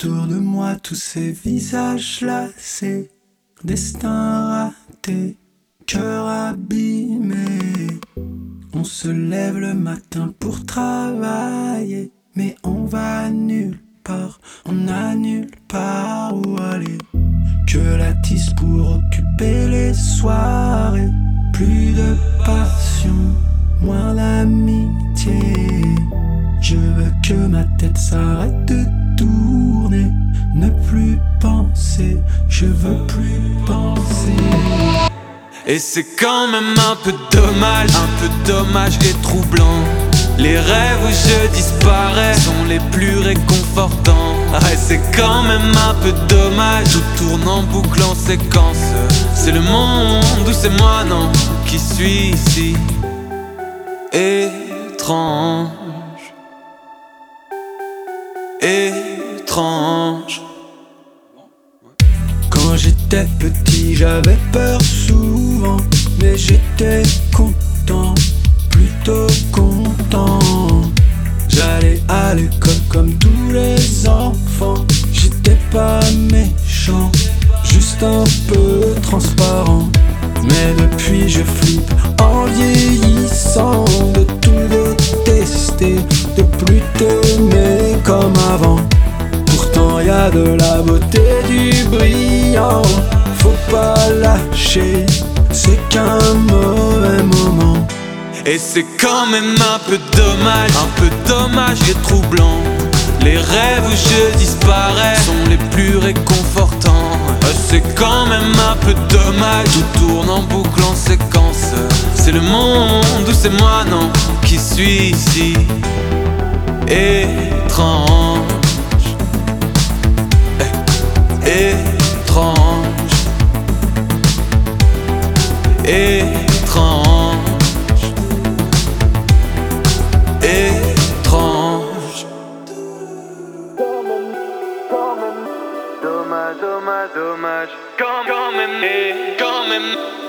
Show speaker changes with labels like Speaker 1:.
Speaker 1: Autour de moi, tous ces visages lassés, destin raté, cœur abîmé. On se lève le matin pour travailler, mais on va nulle part, on n'a nulle part où aller. Que la tisse pour occuper les soirées, plus de passion, moins d'amitié. Je veux que ma tête s'arrête de tourner, ne plus penser, je veux plus penser.
Speaker 2: Et c'est quand même un peu dommage et troublant. Les rêves où je disparais sont les plus réconfortants. Ouais, c'est quand même un peu dommage, tout tourne en boucle en séquence. C'est le monde ou c'est moi, non, qui suis ici. Étrange, étrange.
Speaker 1: Quand j'étais petit, j'avais peur souvent, mais j'étais content, plutôt content. J'allais à l'école comme tous les enfants. J'étais pas méchant, juste un peu transparent. Mais depuis je flippe en vieillissant, de tout détester, de plus t'aimer comme avant. Pourtant y a de la beauté, du brillant. Faut pas lâcher, c'est qu'un mauvais moment.
Speaker 2: Et c'est quand même un peu dommage et troublant. Les rêves où je disparais sont les plus réconfortants. C'est quand même un peu dommage, tout tourne en boucle en séquence. C'est le monde ou c'est moi, non, qui suis ici. Étrange, étrange, étrange, étrange.
Speaker 3: Dommage, quand même.